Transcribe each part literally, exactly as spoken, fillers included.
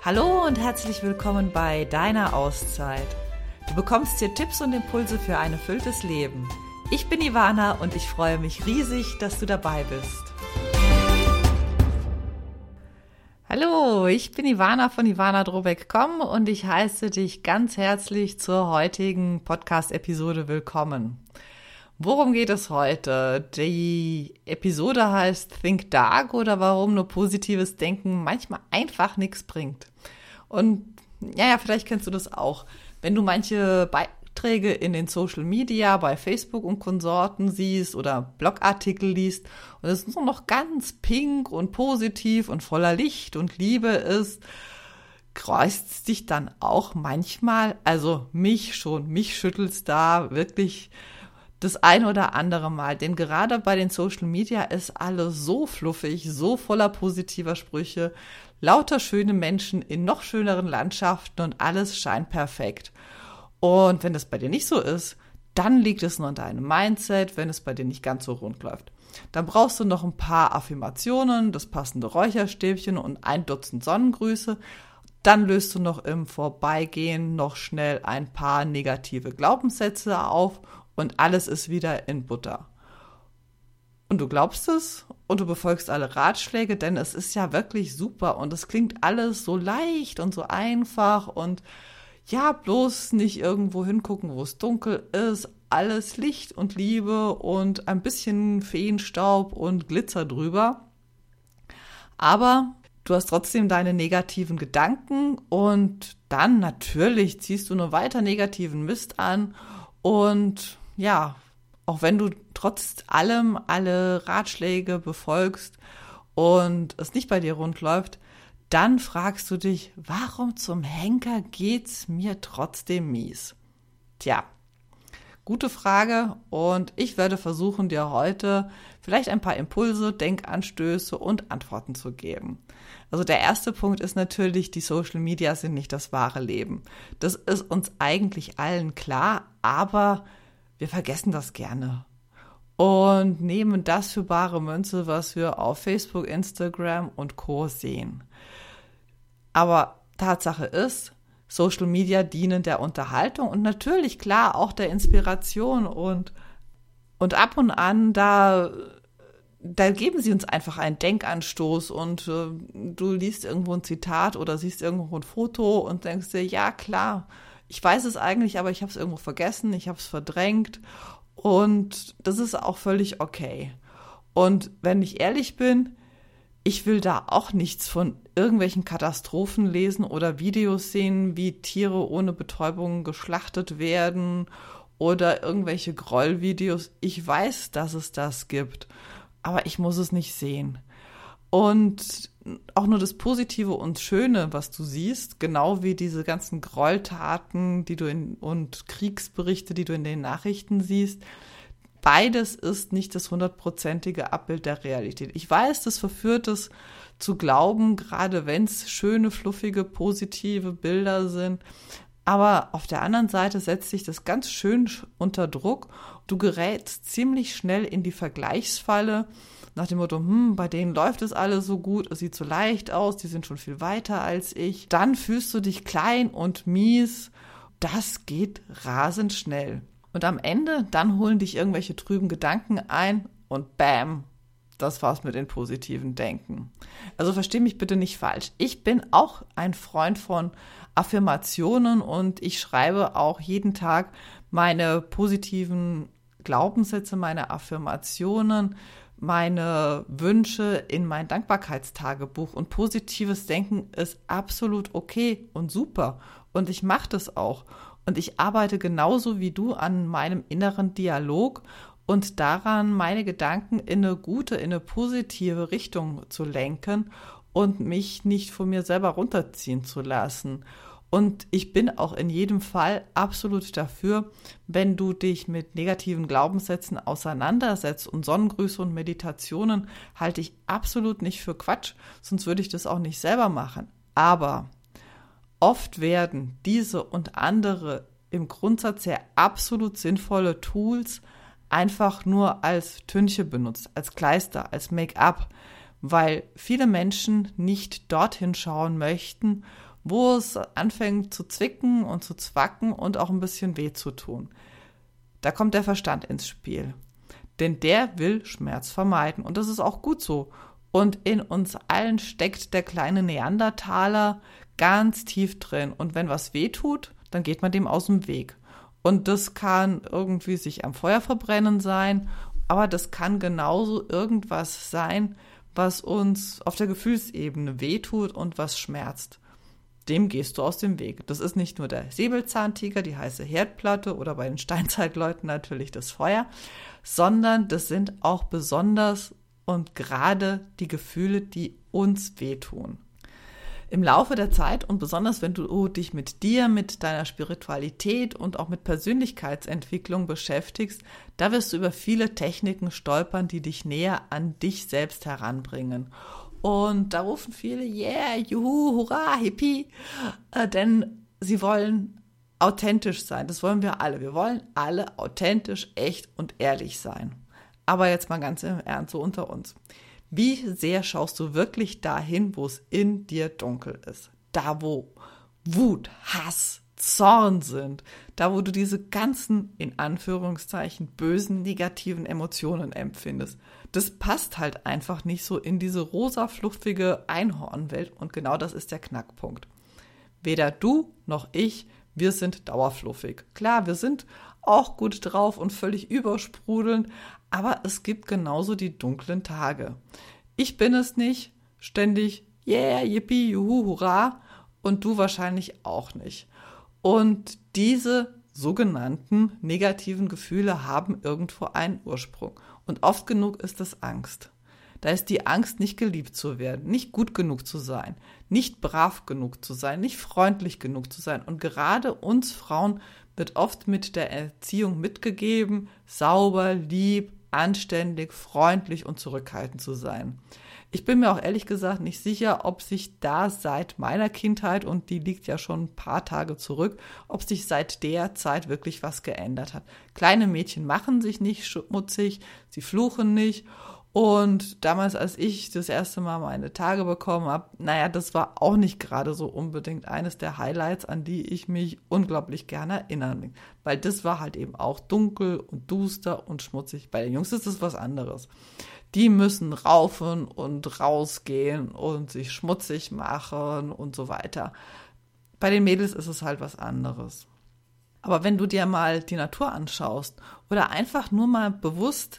Hallo und herzlich willkommen bei Deiner Auszeit. Du bekommst hier Tipps und Impulse für ein erfülltes Leben. Ich bin Ivana und ich freue mich riesig, dass du dabei bist. Hallo, ich bin Ivana von ivana drobeck punkt com und ich heiße dich ganz herzlich zur heutigen Podcast-Episode willkommen. Worum geht es heute? Die Episode heißt Think Dark oder warum nur positives Denken manchmal einfach nichts bringt. Und ja, ja, vielleicht kennst du das auch. Wenn du manche Beiträge in den Social Media, bei Facebook und Konsorten siehst oder Blogartikel liest und es nur noch ganz pink und positiv und voller Licht und Liebe ist, kreust es dich dann auch manchmal, also mich schon, mich schüttelt's da wirklich das ein oder andere Mal, denn gerade bei den Social Media ist alles so fluffig, so voller positiver Sprüche, lauter schöne Menschen in noch schöneren Landschaften und alles scheint perfekt. Und wenn das bei dir nicht so ist, dann liegt es nur an deinem Mindset, wenn es bei dir nicht ganz so rund läuft. Dann brauchst du noch ein paar Affirmationen, das passende Räucherstäbchen und ein Dutzend Sonnengrüße. Dann löst du noch im Vorbeigehen noch schnell ein paar negative Glaubenssätze auf und alles ist wieder in Butter. Und du glaubst es und du befolgst alle Ratschläge, denn es ist ja wirklich super und es klingt alles so leicht und so einfach und ja, bloß nicht irgendwo hingucken, wo es dunkel ist, alles Licht und Liebe und ein bisschen Feenstaub und Glitzer drüber. Aber du hast trotzdem deine negativen Gedanken und dann natürlich ziehst du nur weiter negativen Mist an und ja, auch wenn du trotz allem alle Ratschläge befolgst und es nicht bei dir rund läuft, dann fragst du dich, warum zum Henker geht's mir trotzdem mies? Tja, gute Frage und ich werde versuchen, dir heute vielleicht ein paar Impulse, Denkanstöße und Antworten zu geben. Also der erste Punkt ist natürlich, die Social Media sind nicht das wahre Leben. Das ist uns eigentlich allen klar, aber wir vergessen das gerne und nehmen das für bare Münze, was wir auf Facebook, Instagram und Co. sehen. Aber Tatsache ist, Social Media dienen der Unterhaltung und natürlich, klar, auch der Inspiration und, und ab und an, da, da geben sie uns einfach einen Denkanstoß und äh, du liest irgendwo ein Zitat oder siehst irgendwo ein Foto und denkst dir, ja klar, ich weiß es eigentlich, aber ich habe es irgendwo vergessen, ich habe es verdrängt und das ist auch völlig okay. Und wenn ich ehrlich bin, ich will da auch nichts von irgendwelchen Katastrophen lesen oder Videos sehen, wie Tiere ohne Betäubung geschlachtet werden oder irgendwelche Grollvideos. Ich weiß, dass es das gibt, aber ich muss es nicht sehen. Und auch nur das Positive und Schöne, was du siehst, genau wie diese ganzen Gräueltaten, die du in, und Kriegsberichte, die du in den Nachrichten siehst, beides ist nicht das hundertprozentige Abbild der Realität. Ich weiß, das verführt es zu glauben, gerade wenn es schöne, fluffige, positive Bilder sind. Aber auf der anderen Seite setzt sich das ganz schön unter Druck. Du gerätst ziemlich schnell in die Vergleichsfalle nach dem Motto, hm, bei denen läuft es alles so gut, es sieht so leicht aus, die sind schon viel weiter als ich. Dann fühlst du dich klein und mies. Das geht rasend schnell. Und am Ende, dann holen dich irgendwelche trüben Gedanken ein und bam, das war's mit den positiven Denken. Also versteh mich bitte nicht falsch. Ich bin auch ein Freund von Affirmationen und ich schreibe auch jeden Tag meine positiven Glaubenssätze, meine Affirmationen, meine Wünsche in mein Dankbarkeitstagebuch. Und positives Denken ist absolut okay und super. Und ich mache das auch. Und ich arbeite genauso wie du an meinem inneren Dialog und daran, meine Gedanken in eine gute, in eine positive Richtung zu lenken und mich nicht von mir selber runterziehen zu lassen. Und ich bin auch in jedem Fall absolut dafür, wenn du dich mit negativen Glaubenssätzen auseinandersetzt und Sonnengrüße und Meditationen halte ich absolut nicht für Quatsch, sonst würde ich das auch nicht selber machen. Aber oft werden diese und andere im Grundsatz sehr absolut sinnvolle Tools einfach nur als Tünche benutzt, als Kleister, als Make-up, weil viele Menschen nicht dorthin schauen möchten, wo es anfängt zu zwicken und zu zwacken und auch ein bisschen weh zu tun. Da kommt der Verstand ins Spiel. Denn der will Schmerz vermeiden. Und das ist auch gut so. Und in uns allen steckt der kleine Neandertaler ganz tief drin. Und wenn was weh tut, dann geht man dem aus dem Weg. Und das kann irgendwie sich am Feuer verbrennen sein, aber das kann genauso irgendwas sein, was uns auf der Gefühlsebene wehtut und was schmerzt. Dem gehst du aus dem Weg. Das ist nicht nur der Säbelzahntiger, die heiße Herdplatte oder bei den Steinzeitleuten natürlich das Feuer, sondern das sind auch besonders und gerade die Gefühle, die uns wehtun. Im Laufe der Zeit und besonders wenn du dich mit dir, mit deiner Spiritualität und auch mit Persönlichkeitsentwicklung beschäftigst, da wirst du über viele Techniken stolpern, die dich näher an dich selbst heranbringen. Und da rufen viele, yeah, juhu, hurra, hippie, äh, denn sie wollen authentisch sein. Das wollen wir alle. Wir wollen alle authentisch, echt und ehrlich sein. Aber jetzt mal ganz im Ernst, so unter uns. Wie sehr schaust du wirklich dahin, wo es in dir dunkel ist? Da, wo Wut, Hass, Zorn sind. Da, wo du diese ganzen, in Anführungszeichen, bösen, negativen Emotionen empfindest. Das passt halt einfach nicht so in diese rosa, fluffige Einhornwelt. Und genau das ist der Knackpunkt. Weder du noch ich, wir sind dauerfluffig. Klar, wir sind auch gut drauf und völlig übersprudelnd, aber es gibt genauso die dunklen Tage. Ich bin es nicht, ständig, yeah, yippie, juhu, hurra, und du wahrscheinlich auch nicht. Und diese sogenannten negativen Gefühle haben irgendwo einen Ursprung. Und oft genug ist es Angst. Da ist die Angst, nicht geliebt zu werden, nicht gut genug zu sein, nicht brav genug zu sein, nicht freundlich genug zu sein. Und gerade uns Frauen wird oft mit der Erziehung mitgegeben, sauber, lieb, anständig, freundlich und zurückhaltend zu sein. Ich bin mir auch ehrlich gesagt nicht sicher, ob sich da seit meiner Kindheit, und die liegt ja schon ein paar Tage zurück, ob sich seit der Zeit wirklich was geändert hat. Kleine Mädchen machen sich nicht schmutzig, sie fluchen nicht. Und damals, als ich das erste Mal meine Tage bekommen habe, naja, das war auch nicht gerade so unbedingt eines der Highlights, an die ich mich unglaublich gerne erinnern. Weil das war halt eben auch dunkel und duster und schmutzig. Bei den Jungs ist das was anderes. Die müssen raufen und rausgehen und sich schmutzig machen und so weiter. Bei den Mädels ist es halt was anderes. Aber wenn du dir mal die Natur anschaust oder einfach nur mal bewusst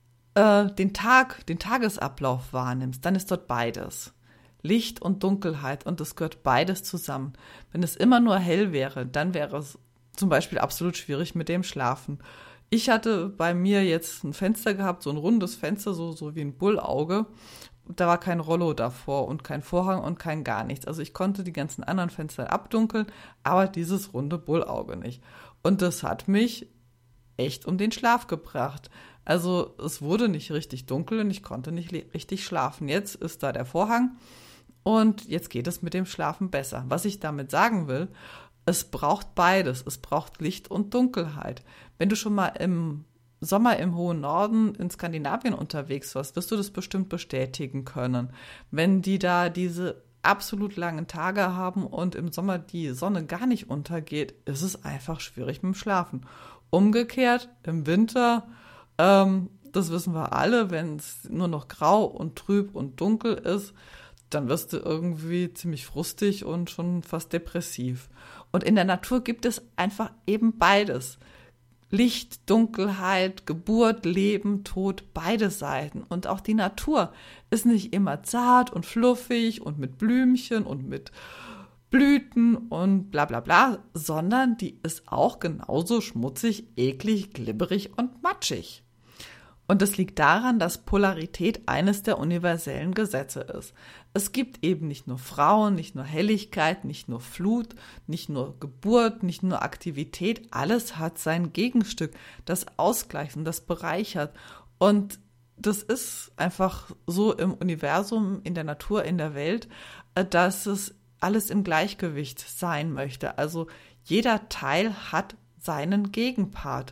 den Tag, den Tagesablauf wahrnimmst, dann ist dort beides. Licht und Dunkelheit, und es gehört beides zusammen. Wenn es immer nur hell wäre, dann wäre es zum Beispiel absolut schwierig mit dem Schlafen. Ich hatte bei mir jetzt ein Fenster gehabt, so ein rundes Fenster, so, so wie ein Bullauge. Da war kein Rollo davor und kein Vorhang und kein gar nichts. Also ich konnte die ganzen anderen Fenster abdunkeln, aber dieses runde Bullauge nicht. Und das hat mich echt um den Schlaf gebracht. Also es wurde nicht richtig dunkel und ich konnte nicht richtig schlafen. Jetzt ist da der Vorhang und jetzt geht es mit dem Schlafen besser. Was ich damit sagen will, es braucht beides. Es braucht Licht und Dunkelheit. Wenn du schon mal im Sommer im hohen Norden in Skandinavien unterwegs warst, wirst du das bestimmt bestätigen können. Wenn die da diese absolut langen Tage haben und im Sommer die Sonne gar nicht untergeht, ist es einfach schwierig mit dem Schlafen. Umgekehrt, im Winter, ähm, das wissen wir alle, wenn es nur noch grau und trüb und dunkel ist, dann wirst du irgendwie ziemlich frustig und schon fast depressiv. Und in der Natur gibt es einfach eben beides. Licht, Dunkelheit, Geburt, Leben, Tod, beide Seiten. Und auch die Natur ist nicht immer zart und fluffig und mit Blümchen und mit Blüten und bla bla bla, sondern die ist auch genauso schmutzig, eklig, glibberig und matschig. Und das liegt daran, dass Polarität eines der universellen Gesetze ist. Es gibt eben nicht nur Frauen, nicht nur Helligkeit, nicht nur Flut, nicht nur Geburt, nicht nur Aktivität. Alles hat sein Gegenstück, das ausgleicht und das bereichert. Und das ist einfach so im Universum, in der Natur, in der Welt, dass es alles im Gleichgewicht sein möchte. Also jeder Teil hat seinen Gegenpart.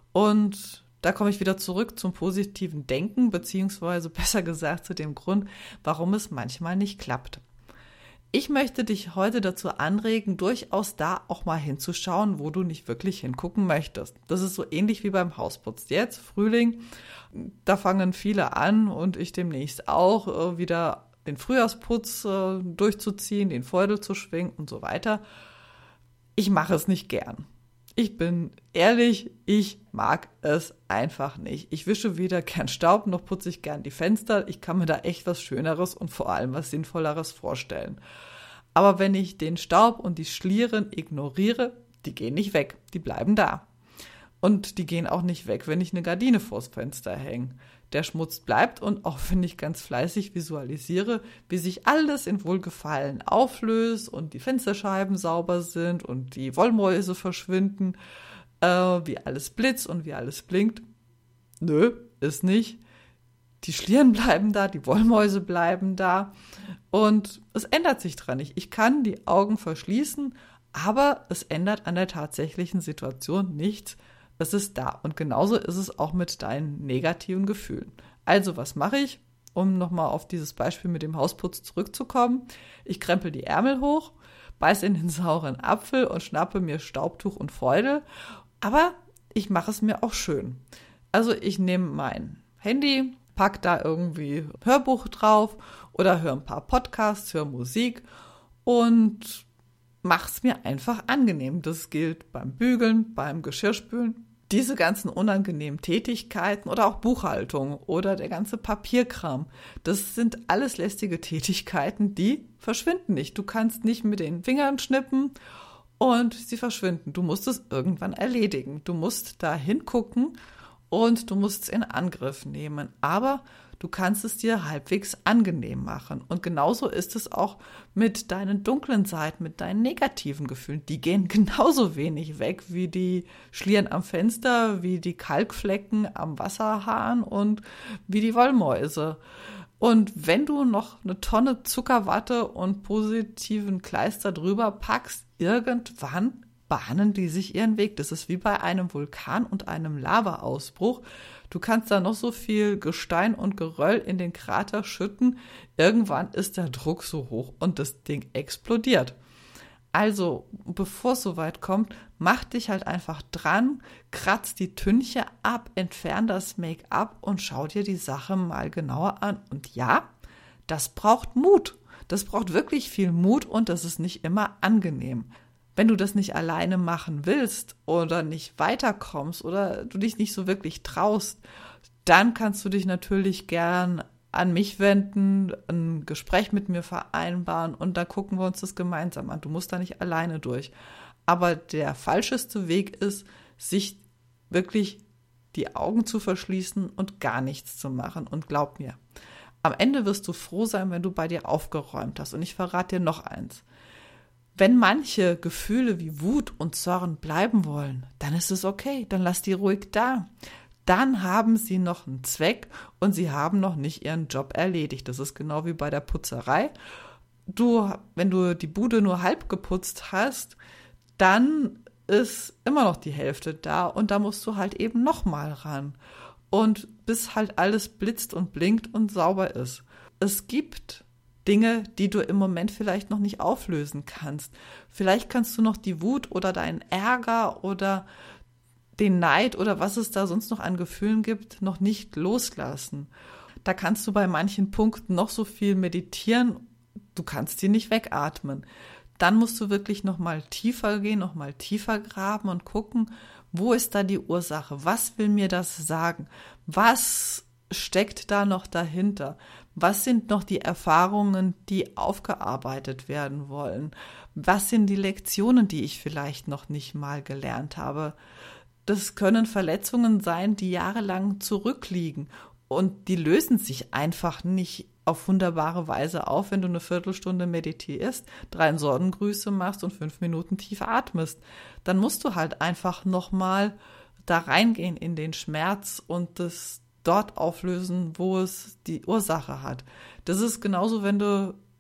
Und da komme ich wieder zurück zum positiven Denken, beziehungsweise besser gesagt zu dem Grund, warum es manchmal nicht klappt. Ich möchte dich heute dazu anregen, durchaus da auch mal hinzuschauen, wo du nicht wirklich hingucken möchtest. Das ist so ähnlich wie beim Hausputz. Jetzt, Frühling, da fangen viele an und ich demnächst auch äh, wieder den Frühjahrsputz äh, durchzuziehen, den Feudel zu schwingen und so weiter. Ich mache es nicht gern. Ich bin ehrlich, ich mag es einfach nicht. Ich wische weder gern Staub, noch putze ich gern die Fenster. Ich kann mir da echt was Schöneres und vor allem was Sinnvolleres vorstellen. Aber wenn ich den Staub und die Schlieren ignoriere, die gehen nicht weg, die bleiben da. Und die gehen auch nicht weg, wenn ich eine Gardine vors Fenster hänge. Der Schmutz bleibt und auch wenn ich ganz fleißig visualisiere, wie sich alles in Wohlgefallen auflöst und die Fensterscheiben sauber sind und die Wollmäuse verschwinden, äh, wie alles blitzt und wie alles blinkt. Nö, ist nicht. Die Schlieren bleiben da, die Wollmäuse bleiben da und es ändert sich dran nicht. Ich kann die Augen verschließen, aber es ändert an der tatsächlichen Situation nichts. Es ist da und genauso ist es auch mit deinen negativen Gefühlen. Also was mache ich, um nochmal auf dieses Beispiel mit dem Hausputz zurückzukommen? Ich krempel die Ärmel hoch, beiß in den sauren Apfel und schnappe mir Staubtuch und Feudel, aber ich mache es mir auch schön. Also ich nehme mein Handy, pack da irgendwie Hörbuch drauf oder höre ein paar Podcasts, höre Musik und mach's mir einfach angenehm. Das gilt beim Bügeln, beim Geschirrspülen. Diese ganzen unangenehmen Tätigkeiten oder auch Buchhaltung oder der ganze Papierkram, das sind alles lästige Tätigkeiten, die verschwinden nicht. Du kannst nicht mit den Fingern schnippen und sie verschwinden. Du musst es irgendwann erledigen. Du musst da hingucken und du musst es in Angriff nehmen. Aber du kannst es dir halbwegs angenehm machen. Und genauso ist es auch mit deinen dunklen Seiten, mit deinen negativen Gefühlen. Die gehen genauso wenig weg wie die Schlieren am Fenster, wie die Kalkflecken am Wasserhahn und wie die Wollmäuse. Und wenn du noch eine Tonne Zuckerwatte und positiven Kleister drüber packst, irgendwann bahnen die sich ihren Weg. Das ist wie bei einem Vulkan und einem Lavaausbruch. Du kannst da noch so viel Gestein und Geröll in den Krater schütten. Irgendwann ist der Druck so hoch und das Ding explodiert. Also, bevor es soweit kommt, mach dich halt einfach dran, kratz die Tünche ab, entfern das Make-up und schau dir die Sache mal genauer an. Und ja, das braucht Mut. Das braucht wirklich viel Mut und das ist nicht immer angenehm. Wenn du das nicht alleine machen willst oder nicht weiterkommst oder du dich nicht so wirklich traust, dann kannst du dich natürlich gern an mich wenden, ein Gespräch mit mir vereinbaren und dann gucken wir uns das gemeinsam an. Du musst da nicht alleine durch. Aber der falscheste Weg ist, sich wirklich die Augen zu verschließen und gar nichts zu machen. Und glaub mir, am Ende wirst du froh sein, wenn du bei dir aufgeräumt hast. Und ich verrate dir noch eins. Wenn manche Gefühle wie Wut und Zorn bleiben wollen, dann ist es okay, dann lass die ruhig da. Dann haben sie noch einen Zweck und sie haben noch nicht ihren Job erledigt. Das ist genau wie bei der Putzerei. Du, wenn du die Bude nur halb geputzt hast, dann ist immer noch die Hälfte da und da musst du halt eben nochmal ran. Und bis halt alles blitzt und blinkt und sauber ist. Es gibt Dinge, die du im Moment vielleicht noch nicht auflösen kannst. Vielleicht kannst du noch die Wut oder deinen Ärger oder den Neid oder was es da sonst noch an Gefühlen gibt, noch nicht loslassen. Da kannst du bei manchen Punkten noch so viel meditieren, du kannst die nicht wegatmen. Dann musst du wirklich noch mal tiefer gehen, noch mal tiefer graben und gucken, wo ist da die Ursache? Was will mir das sagen? Was steckt da noch dahinter? Was sind noch die Erfahrungen, die aufgearbeitet werden wollen? Was sind die Lektionen, die ich vielleicht noch nicht mal gelernt habe? Das können Verletzungen sein, die jahrelang zurückliegen und die lösen sich einfach nicht auf wunderbare Weise auf, wenn du eine Viertelstunde meditierst, drei Sorgengrüße machst und fünf Minuten tief atmest. Dann musst du halt einfach nochmal da reingehen in den Schmerz und das dort auflösen, wo es die Ursache hat. Das ist genauso, wenn du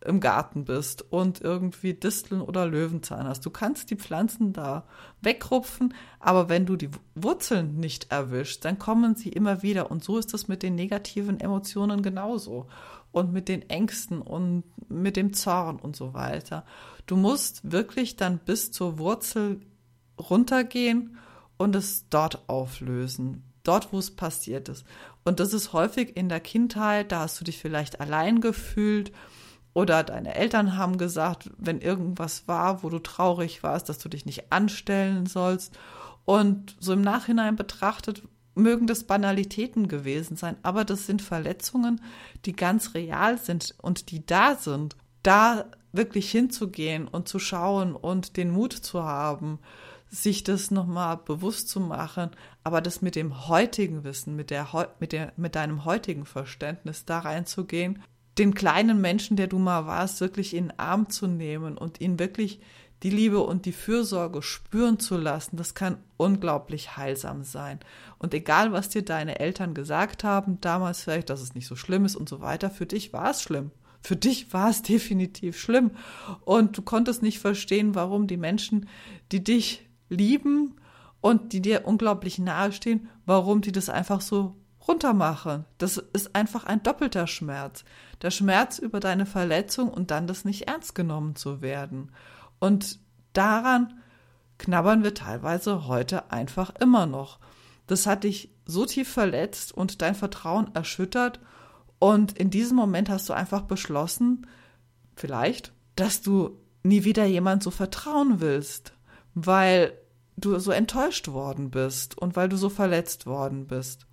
im Garten bist und irgendwie Disteln oder Löwenzahn hast. Du kannst die Pflanzen da wegrupfen, aber wenn du die Wurzeln nicht erwischst, dann kommen sie immer wieder. Und so ist es mit den negativen Emotionen genauso. Und mit den Ängsten und mit dem Zorn und so weiter. Du musst wirklich dann bis zur Wurzel runtergehen und es dort auflösen. Dort, wo es passiert ist. Und das ist häufig in der Kindheit, da hast du dich vielleicht allein gefühlt oder deine Eltern haben gesagt, wenn irgendwas war, wo du traurig warst, dass du dich nicht anstellen sollst. Und so im Nachhinein betrachtet, mögen das Banalitäten gewesen sein, aber das sind Verletzungen, die ganz real sind und die da sind. Da wirklich hinzugehen und zu schauen und den Mut zu haben, sich das nochmal bewusst zu machen, aber das mit dem heutigen Wissen, mit der, mit der, mit deinem heutigen Verständnis da reinzugehen, den kleinen Menschen, der du mal warst, wirklich in den Arm zu nehmen und ihn wirklich die Liebe und die Fürsorge spüren zu lassen, das kann unglaublich heilsam sein. Und egal, was dir deine Eltern gesagt haben, damals vielleicht, dass es nicht so schlimm ist und so weiter, für dich war es schlimm. Für dich war es definitiv schlimm. Und du konntest nicht verstehen, warum die Menschen, die dich lieben und die dir unglaublich nahestehen, warum die das einfach so runtermachen. Das ist einfach ein doppelter Schmerz. Der Schmerz über deine Verletzung und dann das nicht ernst genommen zu werden. Und daran knabbern wir teilweise heute einfach immer noch. Das hat dich so tief verletzt und dein Vertrauen erschüttert. Und in diesem Moment hast du einfach beschlossen, vielleicht, dass du nie wieder jemand so vertrauen willst, weil du so enttäuscht worden bist und weil du so verletzt worden bist.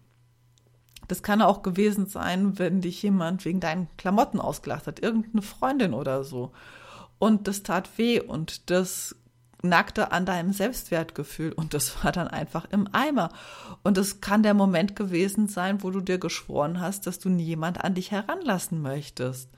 Das kann auch gewesen sein, wenn dich jemand wegen deinen Klamotten ausgelacht hat, irgendeine Freundin oder so. Und das tat weh und das nackte an deinem Selbstwertgefühl und das war dann einfach im Eimer. Und es kann der Moment gewesen sein, wo du dir geschworen hast, dass du nie jemand an dich heranlassen möchtest.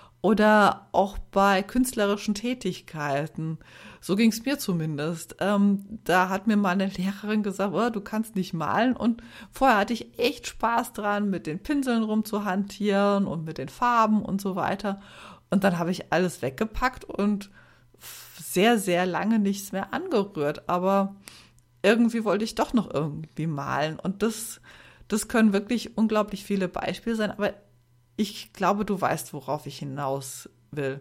Oder auch bei künstlerischen Tätigkeiten. So ging es mir zumindest. Ähm, da hat mir mal eine Lehrerin gesagt, oh, du kannst nicht malen. Und vorher hatte ich echt Spaß dran, mit den Pinseln rumzuhantieren und mit den Farben und so weiter. Und dann habe ich alles weggepackt und sehr, sehr lange nichts mehr angerührt. Aber irgendwie wollte ich doch noch irgendwie malen. Und das, das können wirklich unglaublich viele Beispiele sein. Aber ich glaube, du weißt, worauf ich hinaus will.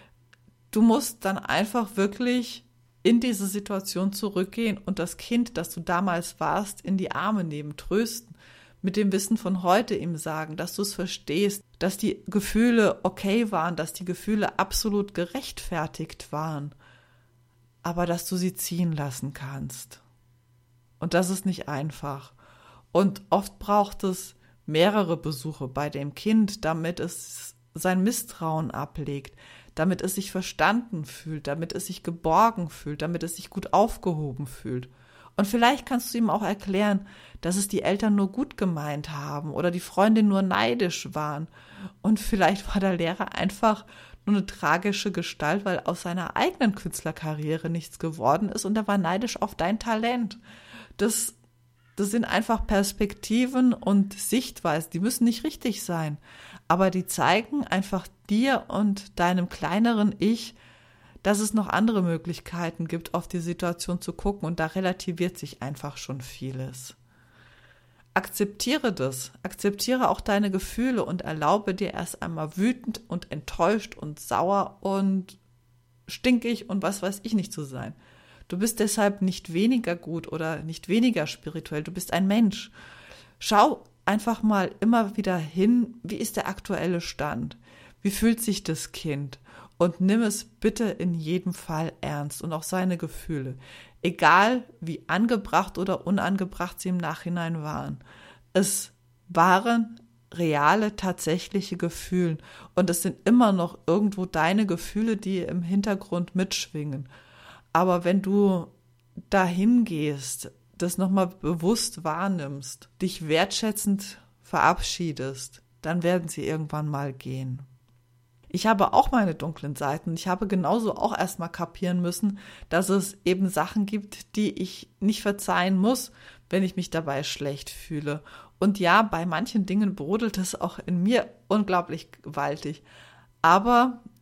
Du musst dann einfach wirklich in diese Situation zurückgehen und das Kind, das du damals warst, in die Arme nehmen, trösten, mit dem Wissen von heute ihm sagen, dass du es verstehst, dass die Gefühle okay waren, dass die Gefühle absolut gerechtfertigt waren, aber dass du sie ziehen lassen kannst. Und das ist nicht einfach. Und oft braucht es mehrere Besuche bei dem Kind, damit es sein Misstrauen ablegt, damit es sich verstanden fühlt, damit es sich geborgen fühlt, damit es sich gut aufgehoben fühlt. Und vielleicht kannst du ihm auch erklären, dass es die Eltern nur gut gemeint haben oder die Freundin nur neidisch waren. Und vielleicht war der Lehrer einfach nur eine tragische Gestalt, weil aus seiner eigenen Künstlerkarriere nichts geworden ist und er war neidisch auf dein Talent. Das Das sind einfach Perspektiven und Sichtweisen, die müssen nicht richtig sein, aber die zeigen einfach dir und deinem kleineren Ich, dass es noch andere Möglichkeiten gibt, auf die Situation zu gucken und da relativiert sich einfach schon vieles. Akzeptiere das, akzeptiere auch deine Gefühle und erlaube dir erst einmal wütend und enttäuscht und sauer und stinkig und was weiß ich nicht zu sein. Du bist deshalb nicht weniger gut oder nicht weniger spirituell, du bist ein Mensch. Schau einfach mal immer wieder hin, wie ist der aktuelle Stand? Wie fühlt sich das Kind? Und nimm es bitte in jedem Fall ernst und auch seine Gefühle. Egal wie angebracht oder unangebracht sie im Nachhinein waren. Es waren reale, tatsächliche Gefühle und es sind immer noch irgendwo deine Gefühle, die im Hintergrund mitschwingen. Aber wenn du dahin gehst, das nochmal bewusst wahrnimmst, dich wertschätzend verabschiedest, dann werden sie irgendwann mal gehen. Ich habe auch meine dunklen Seiten. Ich habe genauso auch erstmal kapieren müssen, dass es eben Sachen gibt, die ich nicht verzeihen muss, wenn ich mich dabei schlecht fühle. Und ja, bei manchen Dingen brodelt es auch in mir unglaublich gewaltig. Aber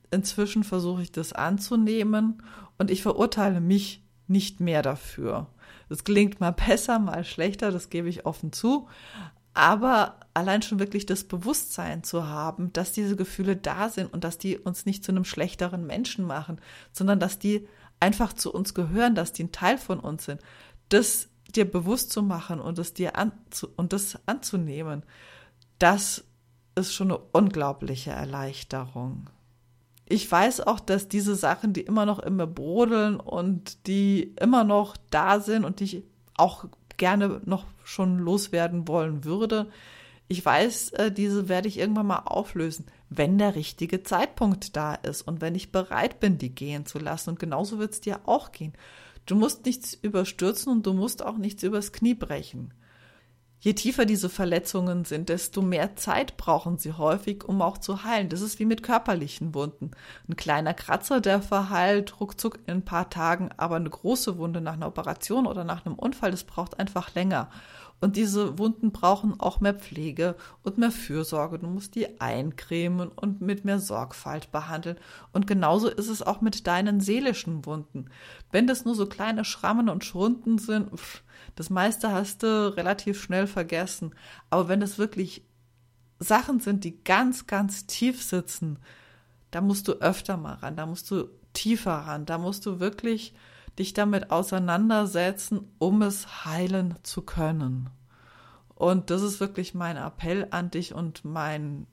inzwischen versuche ich das anzunehmen und ich verurteile mich nicht mehr dafür. Es gelingt mal besser, mal schlechter, das gebe ich offen zu. Aber allein schon wirklich das Bewusstsein zu haben, dass diese Gefühle da sind und dass die uns nicht zu einem schlechteren Menschen machen, sondern dass die einfach zu uns gehören, dass die ein Teil von uns sind, das dir bewusst zu machen und das dir anzu- und das anzunehmen, das ist schon eine unglaubliche Erleichterung. Ich weiß auch, dass diese Sachen, die immer noch in mir brodeln und die immer noch da sind und die ich auch gerne noch schon loswerden wollen würde, ich weiß, diese werde ich irgendwann mal auflösen, wenn der richtige Zeitpunkt da ist und wenn ich bereit bin, die gehen zu lassen. Und genauso wird es dir auch gehen. Du musst nichts überstürzen und du musst auch nichts übers Knie brechen. Je tiefer diese Verletzungen sind, desto mehr Zeit brauchen sie häufig, um auch zu heilen. Das ist wie mit körperlichen Wunden. Ein kleiner Kratzer, der verheilt ruckzuck in ein paar Tagen, aber eine große Wunde nach einer Operation oder nach einem Unfall, das braucht einfach länger. Und diese Wunden brauchen auch mehr Pflege und mehr Fürsorge. Du musst die eincremen und mit mehr Sorgfalt behandeln. Und genauso ist es auch mit deinen seelischen Wunden. Wenn das nur so kleine Schrammen und Schrunden sind, pff, das meiste hast du relativ schnell vergessen. Aber wenn das wirklich Sachen sind, die ganz, ganz tief sitzen, da musst du öfter mal ran, da musst du tiefer ran, da musst du wirklich dich damit auseinandersetzen, um es heilen zu können. Und das ist wirklich mein Appell an dich und mein,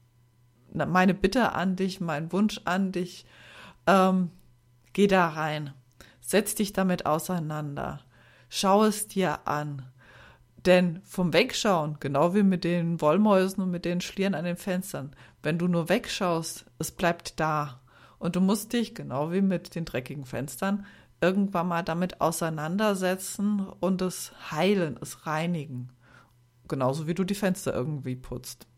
meine Bitte an dich, mein Wunsch an dich. Ähm, geh da rein, setz dich damit auseinander, schau es dir an. Denn vom Wegschauen, genau wie mit den Wollmäusen und mit den Schlieren an den Fenstern, wenn du nur wegschaust, es bleibt da. Und du musst dich, genau wie mit den dreckigen Fenstern, irgendwann mal damit auseinandersetzen und es heilen, es reinigen. Genauso wie du die Fenster irgendwie putzt.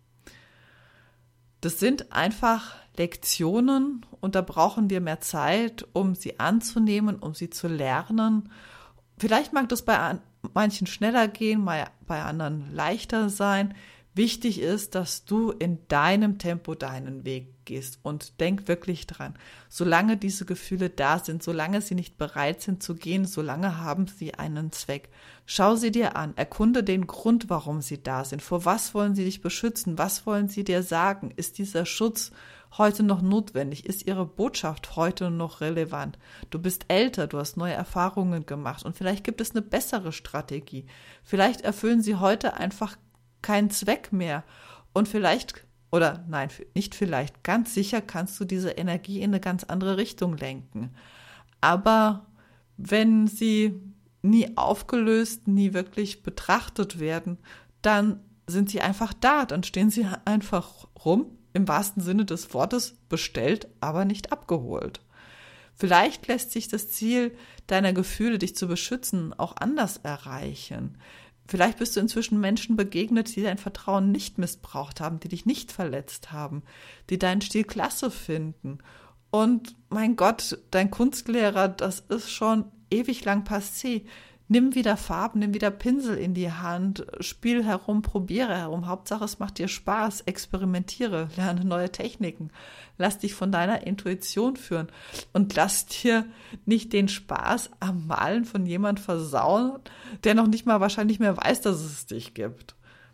Das sind einfach Lektionen und da brauchen wir mehr Zeit, um sie anzunehmen, um sie zu lernen. Vielleicht mag das bei manchen schneller gehen, bei anderen leichter sein. Wichtig ist, dass du in deinem Tempo deinen Weg gehst und denk wirklich dran. Solange diese Gefühle da sind, solange sie nicht bereit sind zu gehen, solange haben sie einen Zweck. Schau sie dir an, erkunde den Grund, warum sie da sind. Vor was wollen sie dich beschützen? Was wollen sie dir sagen? Ist dieser Schutz heute noch notwendig? Ist ihre Botschaft heute noch relevant? Du bist älter, du hast neue Erfahrungen gemacht und vielleicht gibt es eine bessere Strategie. Vielleicht erfüllen sie heute einfach keinen Zweck mehr. Und vielleicht, oder nein, nicht vielleicht, ganz sicher kannst du diese Energie in eine ganz andere Richtung lenken. Aber wenn sie nie aufgelöst, nie wirklich betrachtet werden, dann sind sie einfach da, dann stehen sie einfach rum, im wahrsten Sinne des Wortes, bestellt, aber nicht abgeholt. Vielleicht lässt sich das Ziel deiner Gefühle, dich zu beschützen, auch anders erreichen. Vielleicht bist du inzwischen Menschen begegnet, die dein Vertrauen nicht missbraucht haben, die dich nicht verletzt haben, die deinen Stil klasse finden. Und mein Gott, dein Kunstlehrer, das ist schon ewig lang passé. Nimm wieder Farben, nimm wieder Pinsel in die Hand, spiel herum, probiere herum. Hauptsache, es macht dir Spaß, experimentiere, lerne neue Techniken. Lass dich von deiner Intuition führen und lass dir nicht den Spaß am Malen von jemand versauen, der noch nicht mal wahrscheinlich mehr weiß, dass es dich gibt.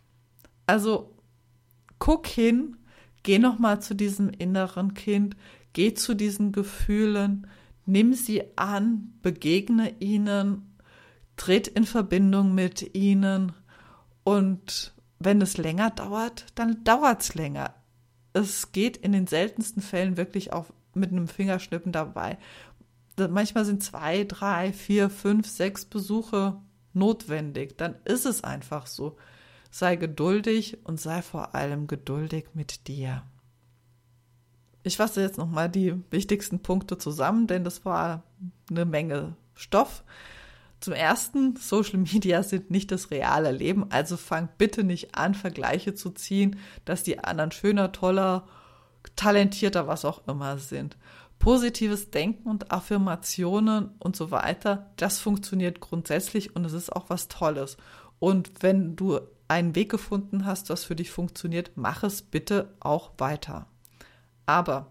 Also guck hin, geh nochmal zu diesem inneren Kind, geh zu diesen Gefühlen, nimm sie an, begegne ihnen, tritt in Verbindung mit ihnen und wenn es länger dauert, dann dauert es länger. Es geht in den seltensten Fällen wirklich auch mit einem Fingerschnippen dabei. Manchmal sind zwei, drei, vier, fünf, sechs Besuche notwendig. Dann ist es einfach so. Sei geduldig und sei vor allem geduldig mit dir. Ich fasse jetzt nochmal die wichtigsten Punkte zusammen, denn das war eine Menge Stoff. Zum Ersten, Social Media sind nicht das reale Leben, also fang bitte nicht an, Vergleiche zu ziehen, dass die anderen schöner, toller, talentierter, was auch immer sind. Positives Denken und Affirmationen und so weiter, das funktioniert grundsätzlich und es ist auch was Tolles. Und wenn du einen Weg gefunden hast, was für dich funktioniert, mach es bitte auch weiter. Aber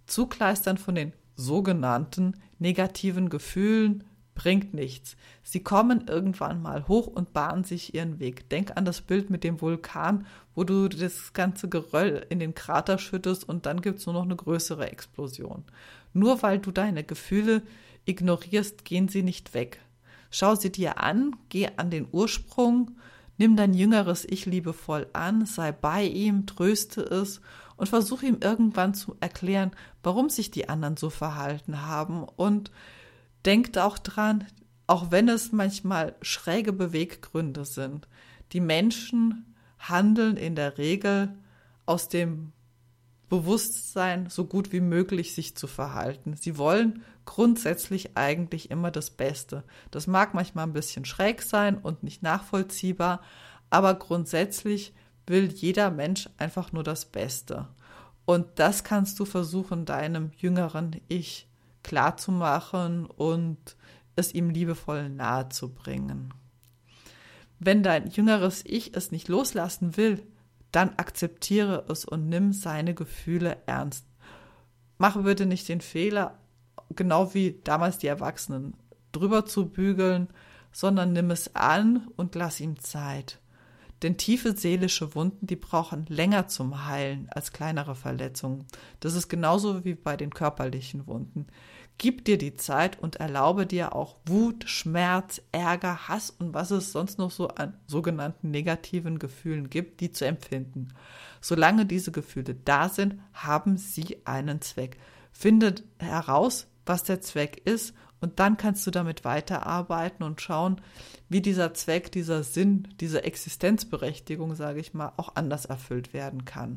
Zukleistern von den sogenannten negativen Gefühlen bringt nichts. Sie kommen irgendwann mal hoch und bahnen sich ihren Weg. Denk an das Bild mit dem Vulkan, wo du das ganze Geröll in den Krater schüttest und dann gibt es nur noch eine größere Explosion. Nur weil du deine Gefühle ignorierst, gehen sie nicht weg. Schau sie dir an, geh an den Ursprung, nimm dein jüngeres Ich liebevoll an, sei bei ihm, tröste es und versuche ihm irgendwann zu erklären, warum sich die anderen so verhalten haben. Und denkt auch dran, auch wenn es manchmal schräge Beweggründe sind, die Menschen handeln in der Regel aus dem Bewusstsein, so gut wie möglich sich zu verhalten. Sie wollen grundsätzlich eigentlich immer das Beste. Das mag manchmal ein bisschen schräg sein und nicht nachvollziehbar, aber grundsätzlich will jeder Mensch einfach nur das Beste. Und das kannst du versuchen, deinem jüngeren Ich klarzumachen und es ihm liebevoll nahezubringen. Wenn dein jüngeres Ich es nicht loslassen will, dann akzeptiere es und nimm seine Gefühle ernst. Mach bitte nicht den Fehler, genau wie damals die Erwachsenen, drüber zu bügeln, sondern nimm es an und lass ihm Zeit. Denn tiefe seelische Wunden, die brauchen länger zum Heilen als kleinere Verletzungen. Das ist genauso wie bei den körperlichen Wunden. Gib dir die Zeit und erlaube dir auch Wut, Schmerz, Ärger, Hass und was es sonst noch so an sogenannten negativen Gefühlen gibt, die zu empfinden. Solange diese Gefühle da sind, haben sie einen Zweck. Finde heraus, was der Zweck ist und dann kannst du damit weiterarbeiten und schauen, wie dieser Zweck, dieser Sinn, diese Existenzberechtigung, sage ich mal, auch anders erfüllt werden kann.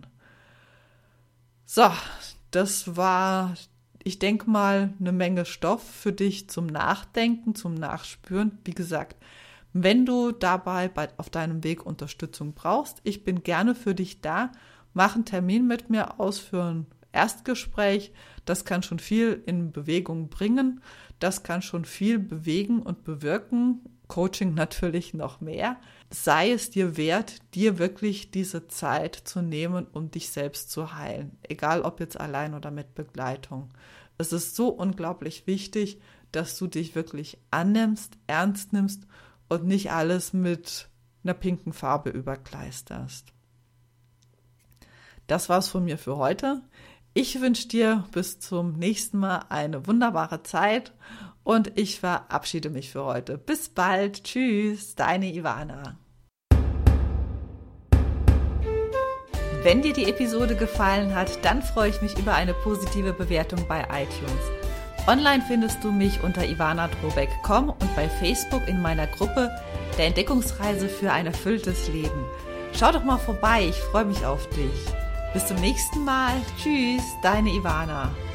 So, das war, ich denke mal, eine Menge Stoff für dich zum Nachdenken, zum Nachspüren. Wie gesagt, wenn du dabei bei, auf deinem Weg Unterstützung brauchst, ich bin gerne für dich da. Mach einen Termin mit mir aus für ein Erstgespräch. Das kann schon viel in Bewegung bringen. Das kann schon viel bewegen und bewirken. Coaching natürlich noch mehr. Sei es dir wert, dir wirklich diese Zeit zu nehmen, um dich selbst zu heilen. Egal ob jetzt allein oder mit Begleitung. Es ist so unglaublich wichtig, dass du dich wirklich annimmst, ernst nimmst und nicht alles mit einer pinken Farbe überkleisterst. Das war's von mir für heute. Ich wünsche dir bis zum nächsten Mal eine wunderbare Zeit und ich verabschiede mich für heute. Bis bald. Tschüss, deine Ivana. Wenn dir die Episode gefallen hat, dann freue ich mich über eine positive Bewertung bei iTunes. Online findest du mich unter ivana drobek punkt com und bei Facebook in meiner Gruppe der Entdeckungsreise für ein erfülltes Leben. Schau doch mal vorbei, ich freue mich auf dich. Bis zum nächsten Mal. Tschüss, deine Ivana.